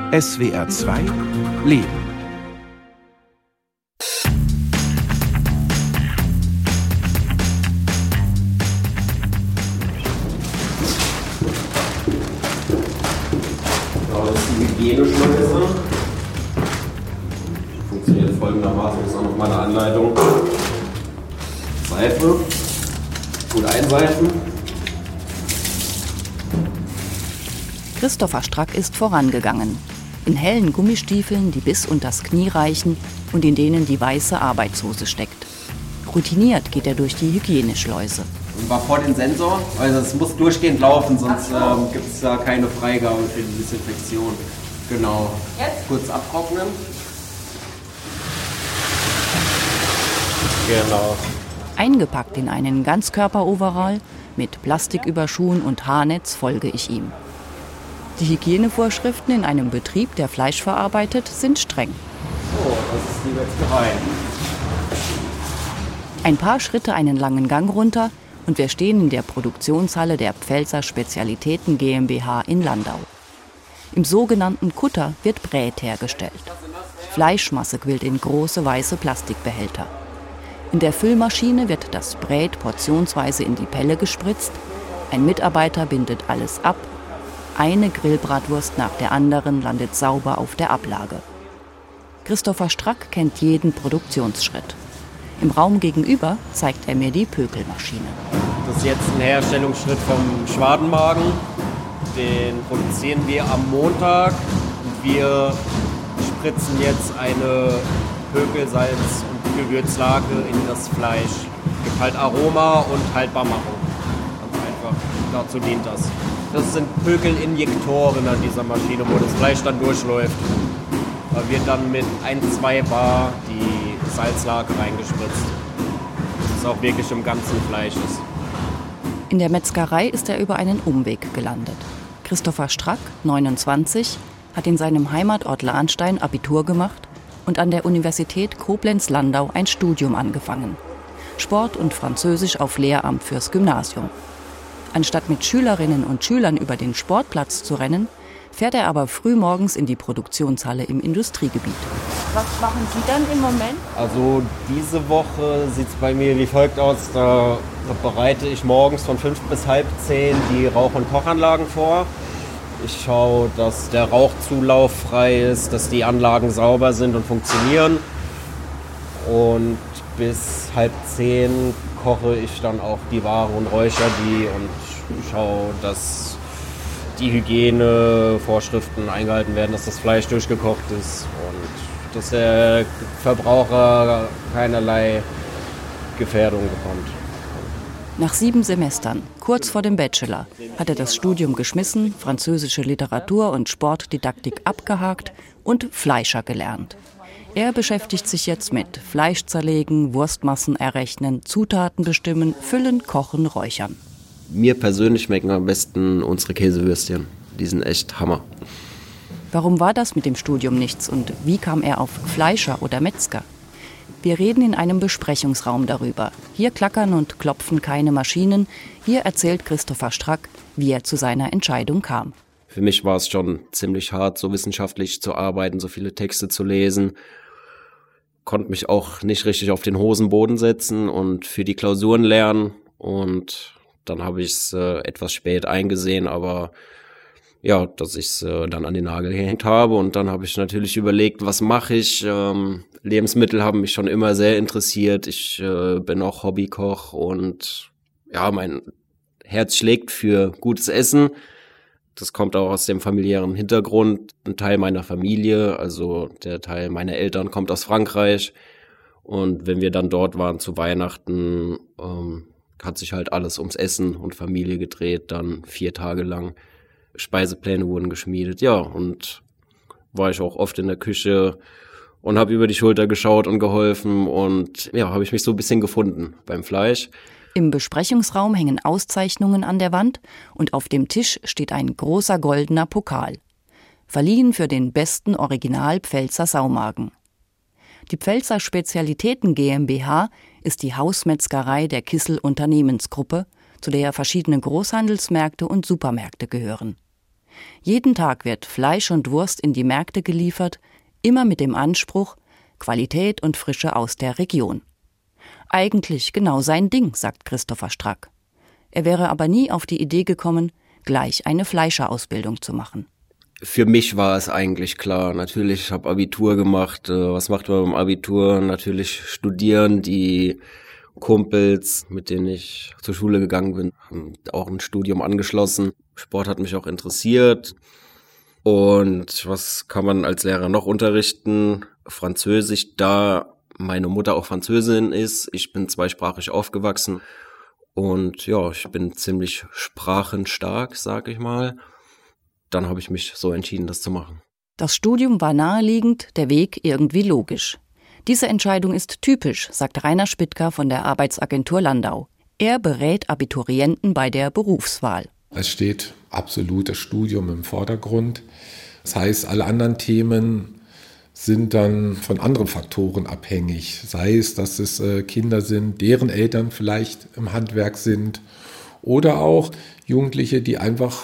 SWR 2 Leben. Das ist die Hygieneschleuse. Funktioniert folgendermaßen, das ist auch noch mal eine Anleitung. Seife, gut einseifen. Christopher Strack ist vorangegangen. In hellen Gummistiefeln, die bis unters Knie reichen und in denen die weiße Arbeitshose steckt. Routiniert geht er durch die Hygieneschleuse. Und war vor den Sensor, also es muss durchgehend laufen, sonst gibt es da keine Freigabe für die Desinfektion. Genau. Jetzt? Kurz abtrocknen. Genau. Eingepackt in einen Ganzkörper-Overall mit Plastiküberschuhen und Haarnetz folge ich ihm. Die Hygienevorschriften in einem Betrieb, der Fleisch verarbeitet, sind streng. So, das ist die Metzgerei. Ein paar Schritte einen langen Gang runter und wir stehen in der Produktionshalle der Pfälzer Spezialitäten GmbH in Landau. Im sogenannten Kutter wird Brät hergestellt. Fleischmasse quillt in große weiße Plastikbehälter. In der Füllmaschine wird das Brät portionsweise in die Pelle gespritzt. Ein Mitarbeiter bindet alles ab. Eine Grillbratwurst nach der anderen landet sauber auf der Ablage. Christopher Strack kennt jeden Produktionsschritt. Im Raum gegenüber zeigt er mir die Pökelmaschine. Das ist jetzt ein Herstellungsschritt vom Schwadenmagen. Den produzieren wir am Montag. Wir spritzen jetzt eine Pökelsalz- und Gewürzlake in das Fleisch. Gibt halt Aroma und Haltbarmachung. Ganz einfach. Dazu dient das. Das sind Pökelinjektoren an dieser Maschine, wo das Fleisch dann durchläuft. Da wird dann mit 1-2 Bar die Salzlake reingespritzt. Das auch wirklich im ganzen Fleisch ist. In der Metzgerei ist er über einen Umweg gelandet. Christopher Strack, 29, hat in seinem Heimatort Lahnstein Abitur gemacht und an der Universität Koblenz-Landau ein Studium angefangen. Sport und Französisch auf Lehramt fürs Gymnasium. Anstatt mit Schülerinnen und Schülern über den Sportplatz zu rennen, fährt er aber frühmorgens in die Produktionshalle im Industriegebiet. Was machen Sie dann im Moment? Also diese Woche sieht es bei mir wie folgt aus. Da bereite ich morgens von 5 bis halb 10 die Rauch- und Kochanlagen vor. Ich schaue, dass der Rauchzulauf frei ist, dass die Anlagen sauber sind und funktionieren. Und bis halb 10 koche ich dann auch die Ware und räuchere die und schaue, dass die Hygienevorschriften eingehalten werden, dass das Fleisch durchgekocht ist und dass der Verbraucher keinerlei Gefährdung bekommt. Nach 7 Semestern, kurz vor dem Bachelor, hat er das Studium geschmissen, französische Literatur und Sportdidaktik abgehakt und Fleischer gelernt. Er beschäftigt sich jetzt mit Fleisch zerlegen, Wurstmassen errechnen, Zutaten bestimmen, füllen, kochen, räuchern. Mir persönlich schmecken am besten unsere Käsewürstchen. Die sind echt Hammer. Warum war das mit dem Studium nichts und wie kam er auf Fleischer oder Metzger? Wir reden in einem Besprechungsraum darüber. Hier klackern und klopfen keine Maschinen. Hier erzählt Christopher Strack, wie er zu seiner Entscheidung kam. Für mich war es schon ziemlich hart, so wissenschaftlich zu arbeiten, so viele Texte zu lesen. Konnte mich auch nicht richtig auf den Hosenboden setzen und für die Klausuren lernen. Und dann habe ich es etwas spät eingesehen, aber ja, dass ich es dann an den Nagel gehängt habe. Und dann habe ich natürlich überlegt, was mache ich? Lebensmittel haben mich schon immer sehr interessiert. Ich bin auch Hobbykoch und ja, mein Herz schlägt für gutes Essen. Das kommt auch aus dem familiären Hintergrund. Ein Teil meiner Familie, also der Teil meiner Eltern, kommt aus Frankreich. Und wenn wir dann dort waren zu Weihnachten, hat sich halt alles ums Essen und Familie gedreht. Dann 4 Tage lang Speisepläne wurden geschmiedet. Ja, und war ich auch oft in der Küche und habe über die Schulter geschaut und geholfen. Und ja, habe ich mich so ein bisschen gefunden beim Fleisch. Im Besprechungsraum hängen Auszeichnungen an der Wand und auf dem Tisch steht ein großer goldener Pokal. Verliehen für den besten Original-Pfälzer Saumagen. Die Pfälzer Spezialitäten GmbH ist die Hausmetzgerei der Kissel Unternehmensgruppe, zu der verschiedene Großhandelsmärkte und Supermärkte gehören. Jeden Tag wird Fleisch und Wurst in die Märkte geliefert, immer mit dem Anspruch, Qualität und Frische aus der Region. Eigentlich genau sein Ding, sagt Christopher Strack. Er wäre aber nie auf die Idee gekommen, gleich eine Fleischerausbildung zu machen. Für mich war es eigentlich klar. Natürlich, ich habe Abitur gemacht. Was macht man beim Abitur? Natürlich studieren. Die Kumpels, mit denen ich zur Schule gegangen bin, haben auch ein Studium angeschlossen. Sport hat mich auch interessiert. Und was kann man als Lehrer noch unterrichten? Französisch, da meine Mutter auch Französin ist. Ich bin zweisprachig aufgewachsen. Und ja, ich bin ziemlich sprachenstark, sag ich mal. Dann habe ich mich so entschieden, das zu machen. Das Studium war naheliegend, der Weg irgendwie logisch. Diese Entscheidung ist typisch, sagt Rainer Spittker von der Arbeitsagentur Landau. Er berät Abiturienten bei der Berufswahl. Es steht absolut das Studium im Vordergrund. Das heißt, alle anderen Themen sind dann von anderen Faktoren abhängig. Sei es, dass es Kinder sind, deren Eltern vielleicht im Handwerk sind oder auch Jugendliche, die einfach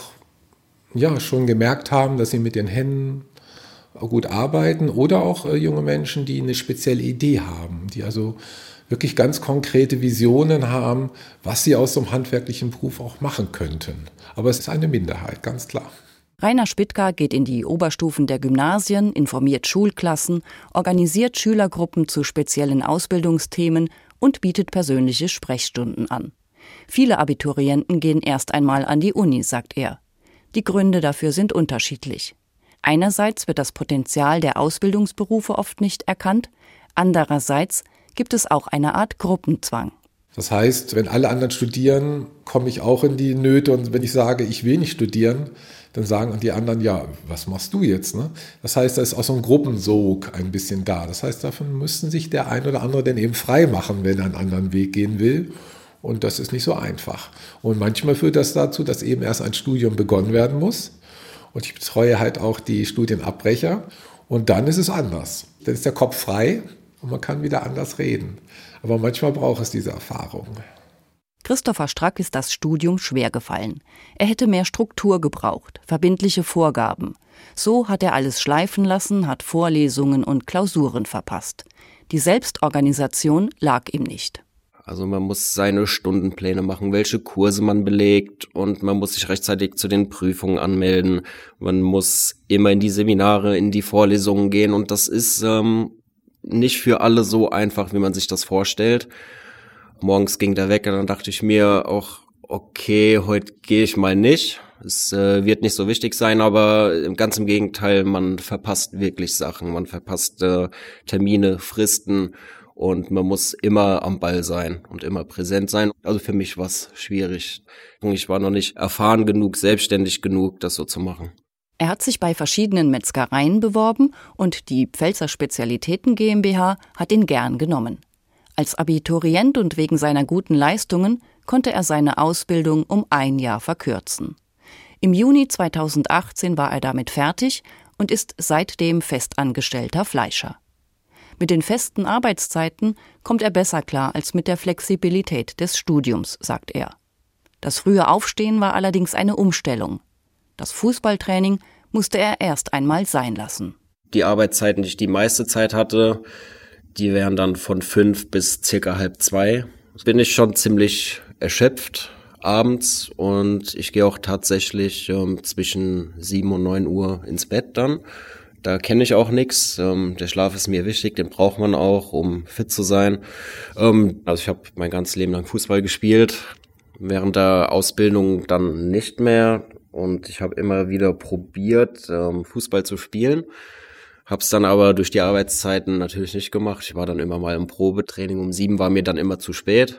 schon gemerkt haben, dass sie mit den Händen gut arbeiten oder auch junge Menschen, die eine spezielle Idee haben, die also wirklich ganz konkrete Visionen haben, was sie aus so einem handwerklichen Beruf auch machen könnten. Aber es ist eine Minderheit, ganz klar. Rainer Spittker geht in die Oberstufen der Gymnasien, informiert Schulklassen, organisiert Schülergruppen zu speziellen Ausbildungsthemen und bietet persönliche Sprechstunden an. Viele Abiturienten gehen erst einmal an die Uni, sagt er. Die Gründe dafür sind unterschiedlich. Einerseits wird das Potenzial der Ausbildungsberufe oft nicht erkannt, andererseits gibt es auch eine Art Gruppenzwang. Das heißt, wenn alle anderen studieren, komme ich auch in die Nöte und wenn ich sage, ich will nicht studieren, dann sagen die anderen, ja, was machst du jetzt? Ne? Das heißt, da ist auch so ein Gruppensog ein bisschen da. Das heißt, davon müssten sich der ein oder andere dann eben frei machen, wenn er einen anderen Weg gehen will. Und das ist nicht so einfach. Und manchmal führt das dazu, dass eben erst ein Studium begonnen werden muss. Und ich betreue halt auch die Studienabbrecher. Und dann ist es anders. Dann ist der Kopf frei und man kann wieder anders reden. Aber manchmal braucht es diese Erfahrung. Christopher Strack ist das Studium schwer gefallen. Er hätte mehr Struktur gebraucht, verbindliche Vorgaben. So hat er alles schleifen lassen, hat Vorlesungen und Klausuren verpasst. Die Selbstorganisation lag ihm nicht. Also man muss seine Stundenpläne machen, welche Kurse man belegt und man muss sich rechtzeitig zu den Prüfungen anmelden. Man muss immer in die Seminare, in die Vorlesungen gehen und das ist nicht für alle so einfach, wie man sich das vorstellt. Morgens ging der Wecker, dann dachte ich mir auch, okay, heute gehe ich mal nicht. Es wird nicht so wichtig sein, aber ganz im Gegenteil, man verpasst wirklich Sachen. Man verpasst Termine, Fristen. Und man muss immer am Ball sein und immer präsent sein. Also für mich war es schwierig. Ich war noch nicht erfahren genug, selbstständig genug, das so zu machen. Er hat sich bei verschiedenen Metzgereien beworben und die Pfälzer Spezialitäten GmbH hat ihn gern genommen. Als Abiturient und wegen seiner guten Leistungen konnte er seine Ausbildung um 1 Jahr verkürzen. Im Juni 2018 war er damit fertig und ist seitdem festangestellter Fleischer. Mit den festen Arbeitszeiten kommt er besser klar als mit der Flexibilität des Studiums, sagt er. Das frühe Aufstehen war allerdings eine Umstellung. Das Fußballtraining musste er erst einmal sein lassen. Die Arbeitszeiten, die ich die meiste Zeit hatte, die wären dann von 5 bis circa 1:30. Bin ich schon ziemlich erschöpft abends und ich gehe auch tatsächlich zwischen 7 und 9 Uhr ins Bett dann. Da kenne ich auch nichts. Der Schlaf ist mir wichtig, den braucht man auch, um fit zu sein. Also ich habe mein ganzes Leben lang Fußball gespielt, während der Ausbildung dann nicht mehr. Und ich habe immer wieder probiert, Fußball zu spielen. Habe es dann aber durch die Arbeitszeiten natürlich nicht gemacht. Ich war dann immer mal im Probetraining. Um 7 war mir dann immer zu spät.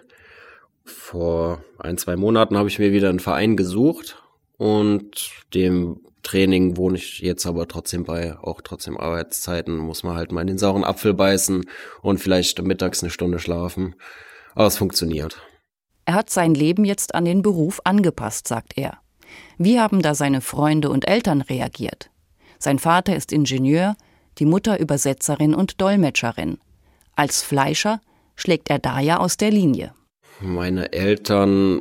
Vor 1-2 Monaten habe ich mir wieder einen Verein gesucht und dem Training wohne ich jetzt aber trotzdem bei, auch trotzdem Arbeitszeiten, muss man halt mal in den sauren Apfel beißen und vielleicht mittags 1 Stunde schlafen. Aber es funktioniert. Er hat sein Leben jetzt an den Beruf angepasst, sagt er. Wie haben da seine Freunde und Eltern reagiert? Sein Vater ist Ingenieur, die Mutter Übersetzerin und Dolmetscherin. Als Fleischer schlägt er da ja aus der Linie. Meine Eltern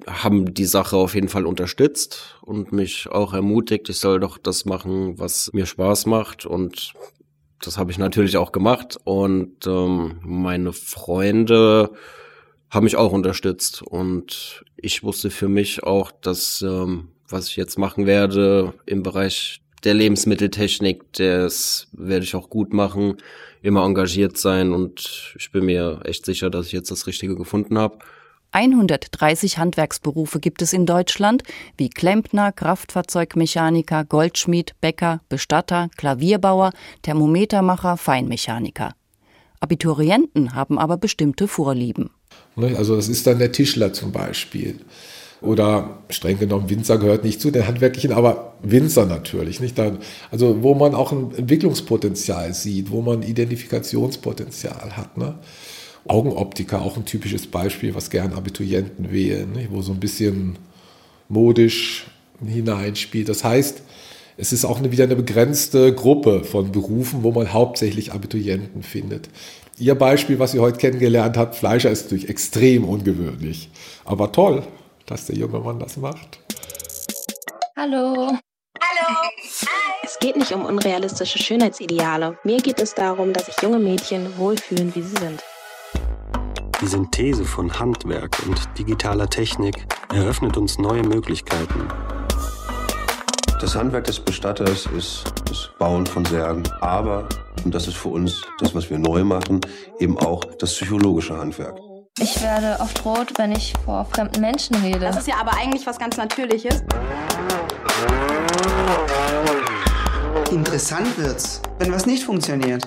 haben die Sache auf jeden Fall unterstützt und mich auch ermutigt, ich soll doch das machen, was mir Spaß macht, und das habe ich natürlich auch gemacht. Und meine Freunde haben mich auch unterstützt, und ich wusste für mich auch, dass was ich jetzt machen werde im Bereich der Lebensmitteltechnik, das werde ich auch gut machen, immer engagiert sein, und ich bin mir echt sicher, dass ich jetzt das Richtige gefunden habe. 130 Handwerksberufe gibt es in Deutschland, wie Klempner, Kraftfahrzeugmechaniker, Goldschmied, Bäcker, Bestatter, Klavierbauer, Thermometermacher, Feinmechaniker. Abiturienten haben aber bestimmte Vorlieben. Also das ist dann der Tischler zum Beispiel. Oder streng genommen, Winzer gehört nicht zu den Handwerklichen, aber Winzer natürlich. Nicht? Also wo man auch ein Entwicklungspotenzial sieht, wo man Identifikationspotenzial hat. Ne? Augenoptiker, auch ein typisches Beispiel, was gern Abiturienten wählen, nicht? Wo so ein bisschen modisch hineinspielt. Das heißt, es ist auch wieder eine begrenzte Gruppe von Berufen, wo man hauptsächlich Abiturienten findet. Ihr Beispiel, was ihr heute kennengelernt habt, Fleischer, ist natürlich extrem ungewöhnlich. Aber toll, dass der junge Mann das macht. Hallo. Hallo. Es geht nicht um unrealistische Schönheitsideale. Mir geht es darum, dass sich junge Mädchen wohlfühlen, wie sie sind. Die Synthese von Handwerk und digitaler Technik eröffnet uns neue Möglichkeiten. Das Handwerk des Bestatters ist das Bauen von Särgen, aber, und das ist für uns das, was wir neu machen, eben auch das psychologische Handwerk. Ich werde oft rot, wenn ich vor fremden Menschen rede. Das ist ja aber eigentlich was ganz Natürliches. Interessant wird's, wenn was nicht funktioniert.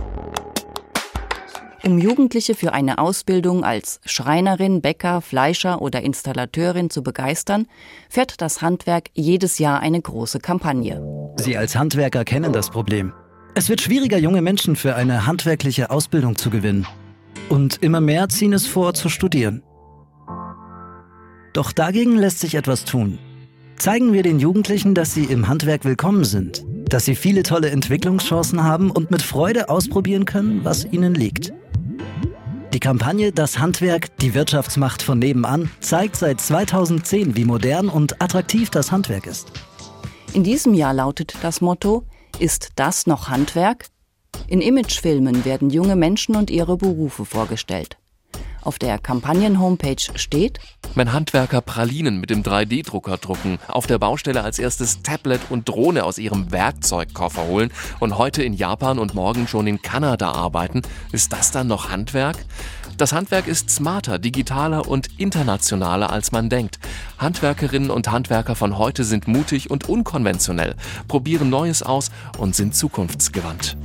Um Jugendliche für eine Ausbildung als Schreinerin, Bäcker, Fleischer oder Installateurin zu begeistern, fährt das Handwerk jedes Jahr eine große Kampagne. Sie als Handwerker kennen das Problem. Es wird schwieriger, junge Menschen für eine handwerkliche Ausbildung zu gewinnen. Und immer mehr ziehen es vor, zu studieren. Doch dagegen lässt sich etwas tun. Zeigen wir den Jugendlichen, dass sie im Handwerk willkommen sind, dass sie viele tolle Entwicklungschancen haben und mit Freude ausprobieren können, was ihnen liegt. Die Kampagne Das Handwerk, die Wirtschaftsmacht von nebenan zeigt seit 2010, wie modern und attraktiv das Handwerk ist. In diesem Jahr lautet das Motto: Ist das noch Handwerk? In Imagefilmen werden junge Menschen und ihre Berufe vorgestellt. Auf der Kampagnen-Homepage steht: Wenn Handwerker Pralinen mit dem 3D-Drucker drucken, auf der Baustelle als erstes Tablet und Drohne aus ihrem Werkzeugkoffer holen und heute in Japan und morgen schon in Kanada arbeiten, ist das dann noch Handwerk? Das Handwerk ist smarter, digitaler und internationaler, als man denkt. Handwerkerinnen und Handwerker von heute sind mutig und unkonventionell, probieren Neues aus und sind zukunftsgewandt.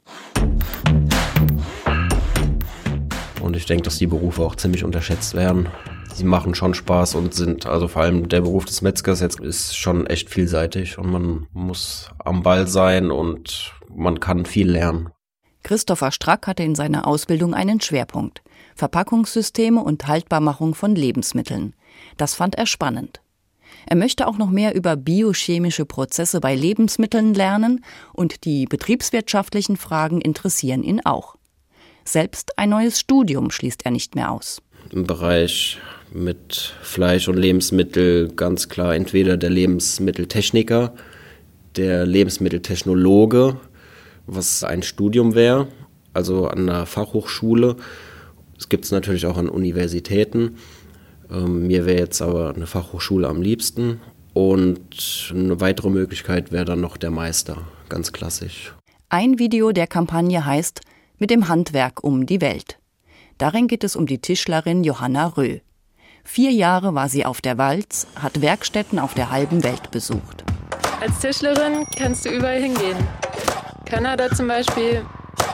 Und ich denke, dass die Berufe auch ziemlich unterschätzt werden. Sie machen schon Spaß und sind, also vor allem der Beruf des Metzgers jetzt ist schon echt vielseitig und man muss am Ball sein und man kann viel lernen. Christopher Strack hatte in seiner Ausbildung einen Schwerpunkt: Verpackungssysteme und Haltbarmachung von Lebensmitteln. Das fand er spannend. Er möchte auch noch mehr über biochemische Prozesse bei Lebensmitteln lernen und die betriebswirtschaftlichen Fragen interessieren ihn auch. Selbst ein neues Studium schließt er nicht mehr aus. Im Bereich mit Fleisch und Lebensmittel ganz klar entweder der Lebensmitteltechniker, der Lebensmitteltechnologe, was ein Studium wäre, also an einer Fachhochschule. Es gibt es natürlich auch an Universitäten. Mir wäre jetzt aber eine Fachhochschule am liebsten. Und eine weitere Möglichkeit wäre dann noch der Meister, ganz klassisch. Ein Video der Kampagne heißt Mit dem Handwerk um die Welt. Darin geht es um die Tischlerin Johanna Röh. 4 Jahre war sie auf der Walz, hat Werkstätten auf der halben Welt besucht. Als Tischlerin kannst du überall hingehen. Kanada zum Beispiel,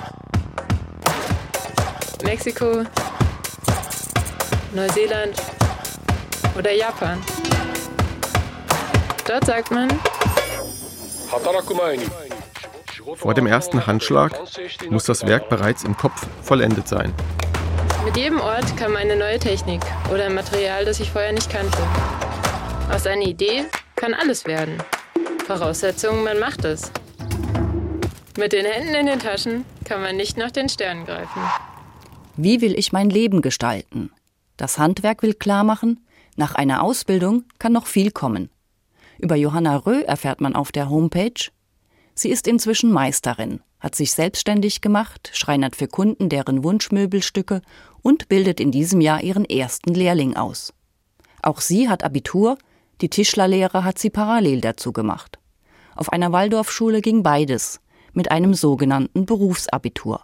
Mexiko, Neuseeland oder Japan. Dort sagt man: Vor dem ersten Handschlag muss das Werk bereits im Kopf vollendet sein. Mit jedem Ort kam eine neue Technik oder ein Material, das ich vorher nicht kannte. Aus einer Idee kann alles werden. Voraussetzung, man macht es. Mit den Händen in den Taschen kann man nicht nach den Sternen greifen. Wie will ich mein Leben gestalten? Das Handwerk will klarmachen, Nach einer Ausbildung kann noch viel kommen. Über Johanna Röh erfährt man auf der Homepage: Sie ist inzwischen Meisterin, hat sich selbstständig gemacht, schreinert für Kunden deren Wunschmöbelstücke und bildet in diesem Jahr ihren ersten Lehrling aus. Auch sie hat Abitur, die Tischlerlehre hat sie parallel dazu gemacht. Auf einer Waldorfschule ging beides, mit einem sogenannten Berufsabitur.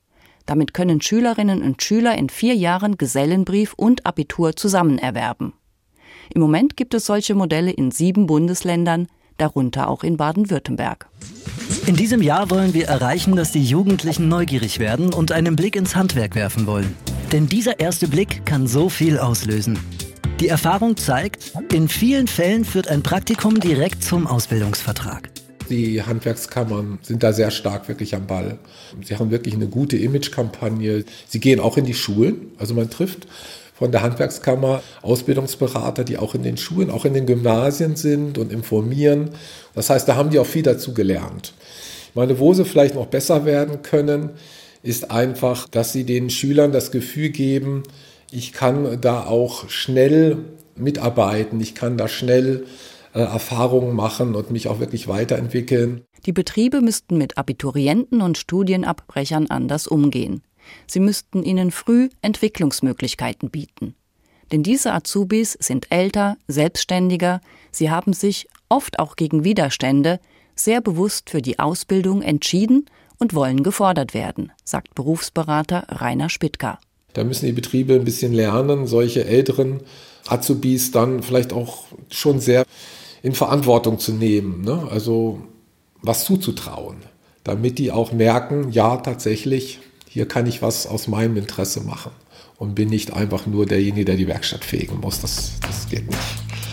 Damit können Schülerinnen und Schüler in 4 Jahren Gesellenbrief und Abitur zusammen erwerben. Im Moment gibt es solche Modelle in 7 Bundesländern, darunter auch in Baden-Württemberg. In diesem Jahr wollen wir erreichen, dass die Jugendlichen neugierig werden und einen Blick ins Handwerk werfen wollen. Denn dieser erste Blick kann so viel auslösen. Die Erfahrung zeigt, in vielen Fällen führt ein Praktikum direkt zum Ausbildungsvertrag. Die Handwerkskammern sind da sehr stark wirklich am Ball. Sie haben wirklich eine gute Imagekampagne. Sie gehen auch in die Schulen. Also man trifft von der Handwerkskammer Ausbildungsberater, die auch in den Schulen, auch in den Gymnasien sind und informieren. Das heißt, da haben die auch viel dazu gelernt. Ich meine, wo sie vielleicht noch besser werden können, ist einfach, dass sie den Schülern das Gefühl geben, ich kann da auch schnell mitarbeiten, ich kann da schnell Erfahrungen machen und mich auch wirklich weiterentwickeln. Die Betriebe müssten mit Abiturienten und Studienabbrechern anders umgehen. Sie müssten ihnen früh Entwicklungsmöglichkeiten bieten. Denn diese Azubis sind älter, selbstständiger, sie haben sich, oft auch gegen Widerstände, sehr bewusst für die Ausbildung entschieden und wollen gefordert werden, sagt Berufsberater Rainer Spittker. Da müssen die Betriebe ein bisschen lernen, solche älteren Azubis dann vielleicht auch schon sehr in Verantwortung zu nehmen, ne? Also was zuzutrauen, damit die auch merken, ja tatsächlich, hier kann ich was aus meinem Interesse machen und bin nicht einfach nur derjenige, der die Werkstatt fegen muss. Das geht nicht.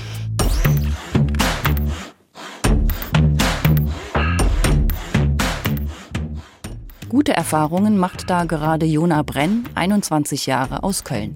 Gute Erfahrungen macht da gerade Jona Brenn, 21 Jahre, aus Köln.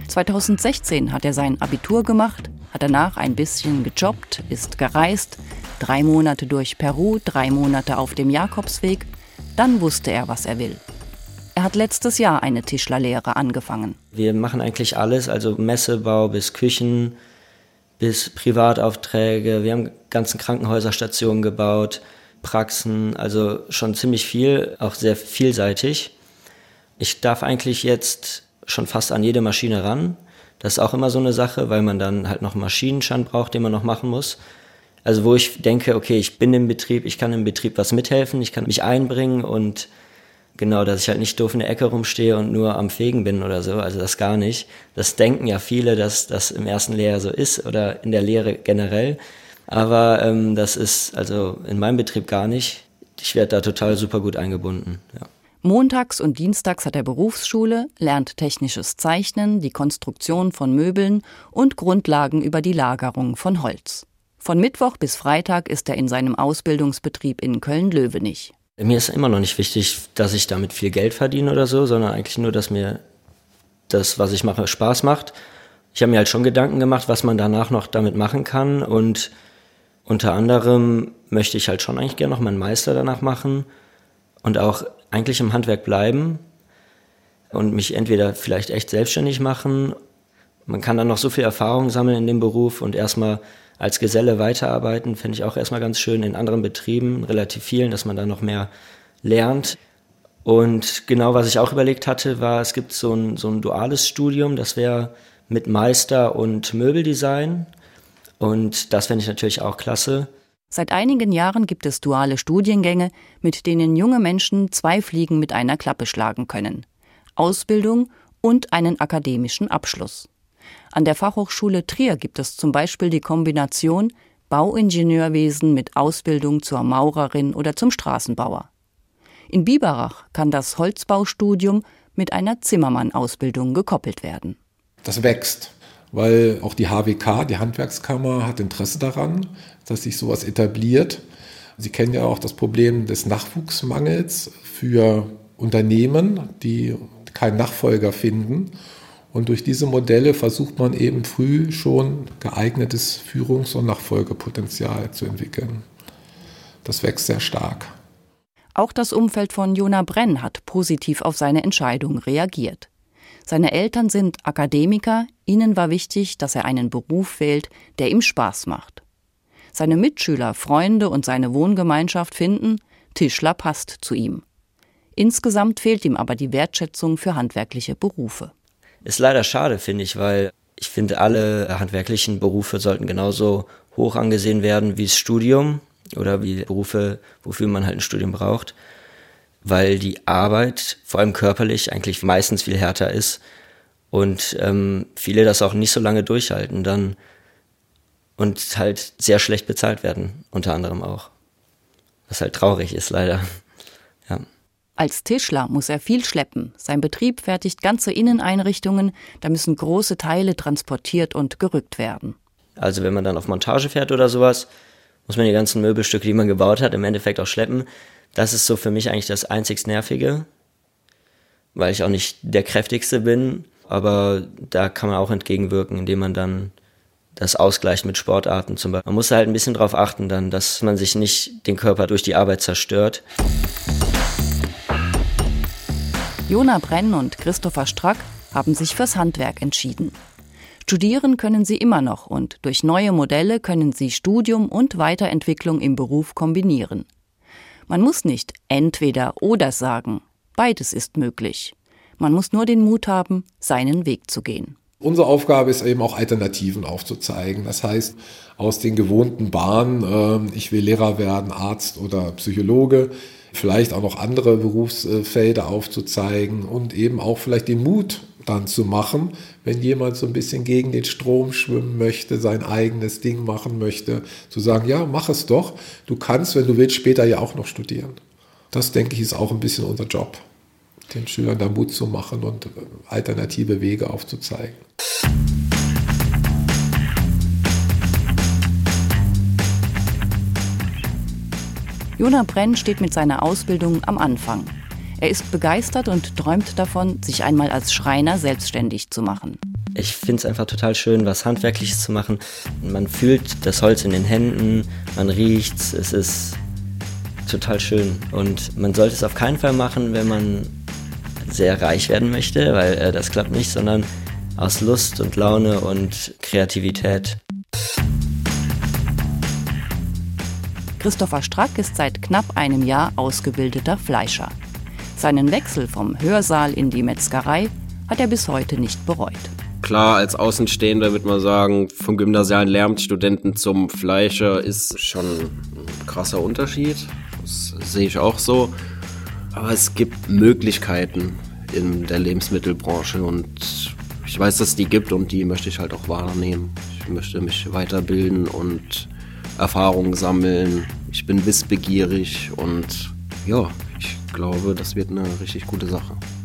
2016 hat er sein Abitur gemacht, hat danach ein bisschen gejobbt, ist gereist, 3 Monate durch Peru, 3 Monate auf dem Jakobsweg. Dann wusste er, was er will. Er hat letztes Jahr eine Tischlerlehre angefangen. Wir machen eigentlich alles, also Messebau bis Küchen, bis Privataufträge. Wir haben ganzen Krankenhäuserstationen gebaut, Praxen, also schon ziemlich viel, auch sehr vielseitig. Ich darf eigentlich jetzt schon fast an jede Maschine ran. Das ist auch immer so eine Sache, weil man dann halt noch einen Maschinenschein braucht, den man noch machen muss. Also wo ich denke, okay, ich bin im Betrieb, ich kann im Betrieb was mithelfen, ich kann mich einbringen und genau, dass ich halt nicht doof in der Ecke rumstehe und nur am Fegen bin oder so, also das gar nicht. Das denken ja viele, dass das im ersten Lehrjahr so ist oder in der Lehre generell. Aber das ist also in meinem Betrieb gar nicht. Ich werde da total super gut eingebunden, ja. Montags und dienstags hat er Berufsschule, lernt technisches Zeichnen, die Konstruktion von Möbeln und Grundlagen über die Lagerung von Holz. Von Mittwoch bis Freitag ist er in seinem Ausbildungsbetrieb in Köln-Löwenich. Mir ist immer noch nicht wichtig, dass ich damit viel Geld verdiene oder so, sondern eigentlich nur, dass mir das, was ich mache, Spaß macht. Ich habe mir halt schon Gedanken gemacht, was man danach noch damit machen kann, und unter anderem möchte ich halt schon eigentlich gerne noch meinen Meister danach machen und auch eigentlich im Handwerk bleiben und mich entweder vielleicht echt selbstständig machen. Man kann dann noch so viel Erfahrung sammeln in dem Beruf und erstmal als Geselle weiterarbeiten, finde ich auch erstmal ganz schön, in anderen Betrieben, relativ vielen, dass man da noch mehr lernt. Und genau, was ich auch überlegt hatte, war, es gibt so ein duales Studium, das wäre mit Meister und Möbeldesign, und das fände ich natürlich auch klasse. Seit einigen Jahren gibt es duale Studiengänge, mit denen junge Menschen 2 Fliegen mit einer Klappe schlagen können: Ausbildung und einen akademischen Abschluss. An der Fachhochschule Trier gibt es zum Beispiel die Kombination Bauingenieurwesen mit Ausbildung zur Maurerin oder zum Straßenbauer. In Biberach kann das Holzbaustudium mit einer Zimmermann-Ausbildung gekoppelt werden. Das wächst, weil auch die HWK, die Handwerkskammer, hat Interesse daran, dass sich sowas etabliert. Sie kennen ja auch das Problem des Nachwuchsmangels für Unternehmen, die keinen Nachfolger finden. Und durch diese Modelle versucht man eben früh schon geeignetes Führungs- und Nachfolgepotenzial zu entwickeln. Das wächst sehr stark. Auch das Umfeld von Jona Brenn hat positiv auf seine Entscheidung reagiert. Seine Eltern sind Akademiker, ihnen war wichtig, dass er einen Beruf wählt, der ihm Spaß macht. Seine Mitschüler, Freunde und seine Wohngemeinschaft finden, Tischler passt zu ihm. Insgesamt fehlt ihm aber die Wertschätzung für handwerkliche Berufe. Ist leider schade, finde ich, weil ich finde, alle handwerklichen Berufe sollten genauso hoch angesehen werden wie das Studium oder wie Berufe, wofür man halt ein Studium braucht, weil die Arbeit, vor allem körperlich, eigentlich meistens viel härter ist und viele das auch nicht so lange durchhalten dann und halt sehr schlecht bezahlt werden, unter anderem auch. Was halt traurig ist, leider. Ja. Als Tischler muss er viel schleppen. Sein Betrieb fertigt ganze Inneneinrichtungen, da müssen große Teile transportiert und gerückt werden. Also wenn man dann auf Montage fährt oder sowas, muss man die ganzen Möbelstücke, die man gebaut hat, im Endeffekt auch schleppen. Das ist so für mich eigentlich das einzig Nervige, weil ich auch nicht der Kräftigste bin. Aber da kann man auch entgegenwirken, indem man dann das ausgleicht mit Sportarten zum Beispiel. Man muss halt ein bisschen darauf achten dann, dass man sich nicht den Körper durch die Arbeit zerstört. Jona Brenn und Christopher Strack haben sich fürs Handwerk entschieden. Studieren können sie immer noch und durch neue Modelle können sie Studium und Weiterentwicklung im Beruf kombinieren. Man muss nicht entweder oder sagen, beides ist möglich. Man muss nur den Mut haben, seinen Weg zu gehen. Unsere Aufgabe ist eben auch Alternativen aufzuzeigen. Das heißt, aus den gewohnten Bahnen, ich will Lehrer werden, Arzt oder Psychologe, vielleicht auch noch andere Berufsfelder aufzuzeigen und eben auch vielleicht den Mut dann zu machen, wenn jemand so ein bisschen gegen den Strom schwimmen möchte, sein eigenes Ding machen möchte, zu sagen, ja, mach es doch. Du kannst, wenn du willst, später ja auch noch studieren. Das, denke ich, ist auch ein bisschen unser Job, den Schülern da Mut zu machen und alternative Wege aufzuzeigen. Jona Brenn steht mit seiner Ausbildung am Anfang. Er ist begeistert und träumt davon, sich einmal als Schreiner selbstständig zu machen. Ich finde es einfach total schön, was Handwerkliches zu machen. Man fühlt das Holz in den Händen, man riecht's, es ist total schön. Und man sollte es auf keinen Fall machen, wenn man sehr reich werden möchte, weil das klappt nicht, sondern aus Lust und Laune und Kreativität. Christopher Strack ist seit knapp einem Jahr ausgebildeter Fleischer. Seinen Wechsel vom Hörsaal in die Metzgerei hat er bis heute nicht bereut. Klar, als Außenstehender würde man sagen, vom gymnasialen Lehramtsstudenten zum Fleischer ist schon ein krasser Unterschied. Das sehe ich auch so. Aber es gibt Möglichkeiten in der Lebensmittelbranche und ich weiß, dass es die gibt und die möchte ich halt auch wahrnehmen. Ich möchte mich weiterbilden und Erfahrungen sammeln. Ich bin wissbegierig und ja, ich glaube, das wird eine richtig gute Sache.